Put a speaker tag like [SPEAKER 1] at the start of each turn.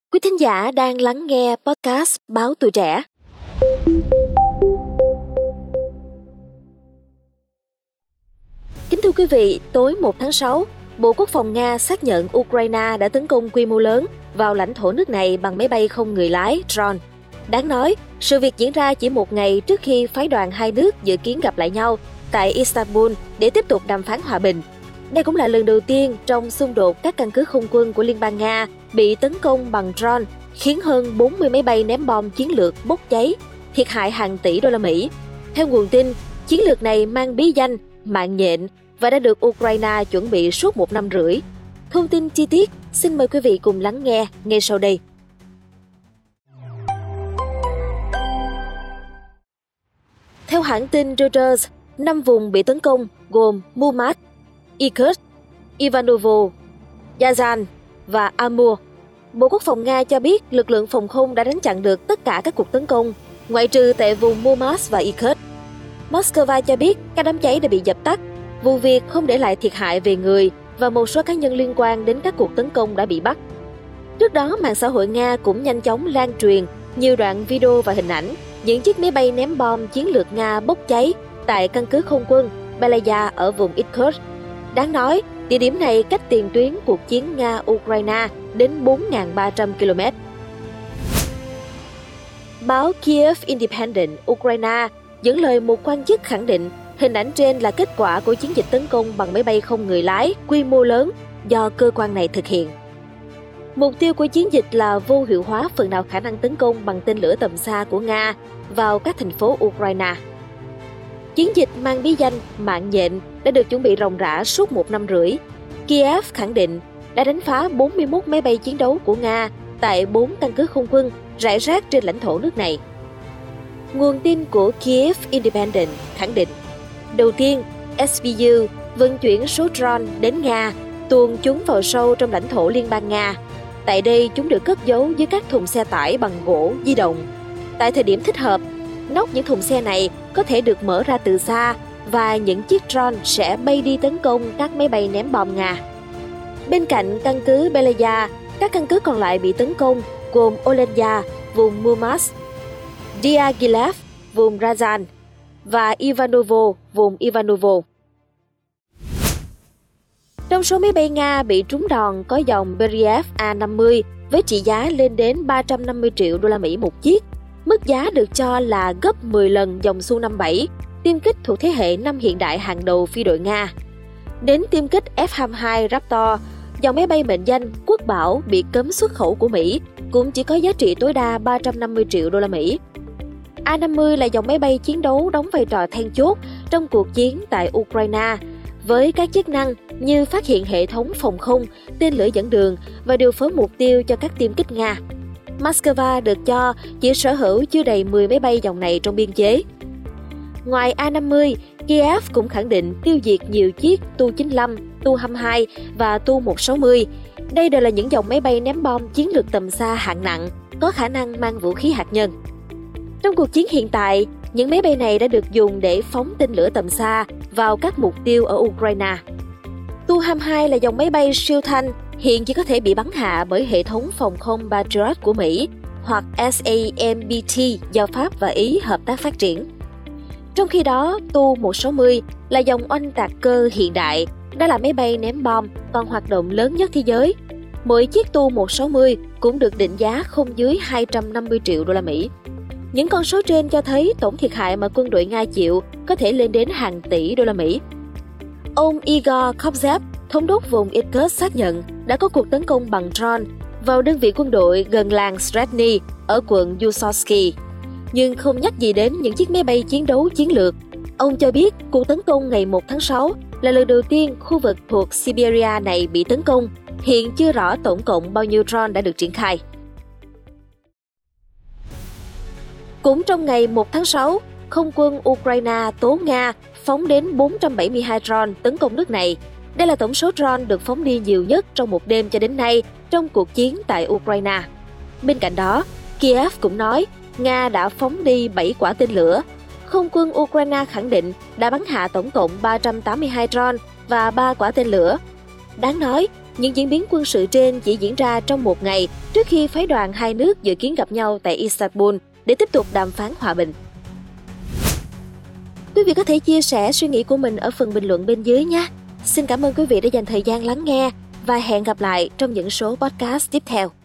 [SPEAKER 1] Quý thính giả đang lắng nghe podcast Báo Tuổi Trẻ. Kính thưa quý vị, tối 1 tháng 6, Bộ Quốc phòng Nga xác nhận Ukraine đã tấn công quy mô lớn vào lãnh thổ nước này bằng máy bay không người lái drone. Đáng nói, sự việc diễn ra chỉ một ngày trước khi phái đoàn hai nước dự kiến gặp lại nhau tại Istanbul để tiếp tục đàm phán hòa bình. Đây cũng là lần đầu tiên trong xung đột các căn cứ không quân của Liên bang Nga bị tấn công bằng drone, khiến hơn 40 máy bay ném bom chiến lược bốc cháy, thiệt hại hàng tỷ đô la Mỹ. Theo nguồn tin, chiến lược này mang bí danh mạng nhện và đã được Ukraine chuẩn bị suốt 1 năm rưỡi. Thông tin chi tiết, xin mời quý vị cùng lắng nghe ngay sau đây. Theo hãng tin Reuters, 5 vùng bị tấn công gồm Murmansk, Irkutsk, Ivanovo, Yazan và Amur. Bộ Quốc phòng Nga cho biết lực lượng phòng không đã đánh chặn được tất cả các cuộc tấn công, ngoại trừ tại vùng Murmansk và Irkutsk. Moscow cho biết các đám cháy đã bị dập tắt, vụ việc không để lại thiệt hại về người và một số cá nhân liên quan đến các cuộc tấn công đã bị bắt. Trước đó, mạng xã hội Nga cũng nhanh chóng lan truyền nhiều đoạn video và hình ảnh những chiếc máy bay ném bom chiến lược Nga bốc cháy tại căn cứ không quân Belaya ở vùng Irkutsk. Đáng nói, địa điểm này cách tiền tuyến cuộc chiến Nga-Ukraine đến 4.300 km. Báo Kiev Independent Ukraine dẫn lời một quan chức khẳng định hình ảnh trên là kết quả của chiến dịch tấn công bằng máy bay không người lái quy mô lớn do cơ quan này thực hiện. Mục tiêu của chiến dịch là vô hiệu hóa phần nào khả năng tấn công bằng tên lửa tầm xa của Nga vào các thành phố Ukraine. Chiến dịch mang bí danh mạng nhện đã được chuẩn bị ròng rã suốt 1 năm rưỡi. Kiev khẳng định đã đánh phá 41 máy bay chiến đấu của Nga tại 4 căn cứ không quân rải rác trên lãnh thổ nước này. Nguồn tin của Kiev Independent khẳng định, đầu tiên, SBU vận chuyển số drone đến Nga, tuồn chúng vào sâu trong lãnh thổ Liên bang Nga. Tại đây, chúng được cất giấu dưới các thùng xe tải bằng gỗ di động. Tại thời điểm thích hợp, nóc những thùng xe này có thể được mở ra từ xa và những chiếc drone sẽ bay đi tấn công các máy bay ném bom Nga. Bên cạnh căn cứ Belaya, các căn cứ còn lại bị tấn công gồm Olenya, vùng Murmansk, Diaghilev, vùng Razan và Ivanovo, vùng Ivanovo. Trong số máy bay Nga bị trúng đòn có dòng Beriev A-50 với trị giá lên đến 350 triệu đô la Mỹ một chiếc. Mức giá được cho là gấp 10 lần dòng Su-57, tiêm kích thuộc thế hệ 5 hiện đại hàng đầu phi đội Nga. Đến tiêm kích F-22 Raptor, dòng máy bay mệnh danh Quốc Bảo bị cấm xuất khẩu của Mỹ, cũng chỉ có giá trị tối đa 350 triệu đô la Mỹ. A-50 là dòng máy bay chiến đấu đóng vai trò then chốt trong cuộc chiến tại Ukraine, với các chức năng như phát hiện hệ thống phòng không, tên lửa dẫn đường và điều phối mục tiêu cho các tiêm kích Nga. Moscow được cho chỉ sở hữu chưa đầy 10 máy bay dòng này trong biên chế. Ngoài A-50, Kiev cũng khẳng định tiêu diệt nhiều chiếc Tu-95, Tu-22 và Tu-160. Đây đều là những dòng máy bay ném bom chiến lược tầm xa hạng nặng, có khả năng mang vũ khí hạt nhân. Trong cuộc chiến hiện tại, những máy bay này đã được dùng để phóng tên lửa tầm xa vào các mục tiêu ở Ukraine. Tu-22 là dòng máy bay siêu thanh, hiện chỉ có thể bị bắn hạ bởi hệ thống phòng không Patriot của Mỹ hoặc SAMBT do Pháp và Ý hợp tác phát triển. Trong khi đó, Tu-160 là dòng oanh tạc cơ hiện đại, đó là máy bay ném bom còn hoạt động lớn nhất thế giới. Mỗi chiếc Tu-160 cũng được định giá không dưới 250 triệu đô la Mỹ. Những con số trên cho thấy tổng thiệt hại mà quân đội Nga chịu có thể lên đến hàng tỷ đô la Mỹ. Ông Igor Kovzev, thống đốc vùng Irkutsk xác nhận đã có cuộc tấn công bằng drone vào đơn vị quân đội gần làng Stredny ở quận Yuzovsky, nhưng không nhắc gì đến những chiếc máy bay chiến đấu chiến lược. Ông cho biết cuộc tấn công ngày 1 tháng 6 là lần đầu tiên khu vực thuộc Siberia này bị tấn công. Hiện chưa rõ tổng cộng bao nhiêu drone đã được triển khai. Cũng trong ngày 1 tháng 6, không quân Ukraine tố Nga phóng đến 472 drone tấn công nước này. Đây là tổng số drone được phóng đi nhiều nhất trong một đêm cho đến nay trong cuộc chiến tại Ukraine. Bên cạnh đó, Kiev cũng nói Nga đã phóng đi 7 quả tên lửa. Không quân Ukraine khẳng định đã bắn hạ tổng cộng 382 drone và 3 quả tên lửa. Đáng nói, Những diễn biến quân sự trên chỉ diễn ra trong một ngày trước khi phái đoàn hai nước dự kiến gặp nhau tại Istanbul để tiếp tục đàm phán hòa bình. Quý vị có thể chia sẻ suy nghĩ của mình ở phần bình luận bên dưới nhé. Xin cảm ơn quý vị đã dành thời gian lắng nghe và hẹn gặp lại trong những số podcast tiếp theo.